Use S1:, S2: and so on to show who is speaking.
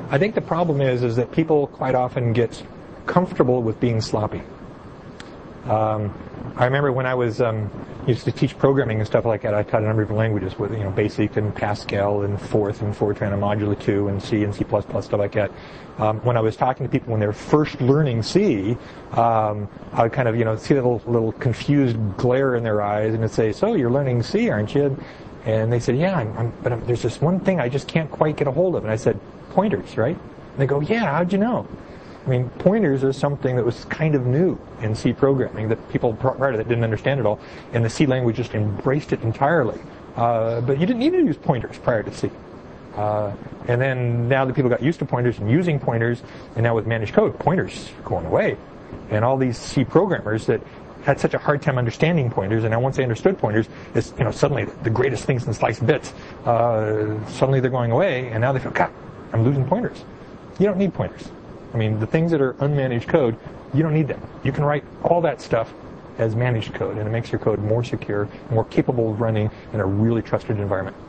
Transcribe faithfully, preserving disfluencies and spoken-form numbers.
S1: I think the problem is is that people quite often get comfortable with being sloppy. Um, I remember when I was um, used to teach programming and stuff like that, I taught a number of languages with, you know, Basic and Pascal and Forth and Fortran and Modula two and C and C plus plus, stuff like that. Um, when I was talking to people when they were first learning C, um, I would kind of, you know, see a little, little confused glare in their eyes and I'd say, so you're learning C, aren't you? And they said, yeah, I'm, I'm, but I'm, there's this one thing I just can't quite get a hold of. And I said, pointers, right? And they go, yeah, how'd you know? I mean, pointers are something that was kind of new in C programming that people prior to that didn't understand at all, and the C language just embraced it entirely. Uh, but you didn't need to use pointers prior to C. Uh, and then now that people got used to pointers and using pointers, and now with managed code, pointers are going away. And all these C programmers that had such a hard time understanding pointers, and now once they understood pointers, it's, you know, suddenly the greatest things in sliced bits, uh, suddenly they're going away, and now they feel, God, I'm losing pointers. You don't need pointers. I mean, the things that are unmanaged code, you don't need them. You can write all that stuff as managed code, and it makes your code more secure, more capable of running in a really trusted environment.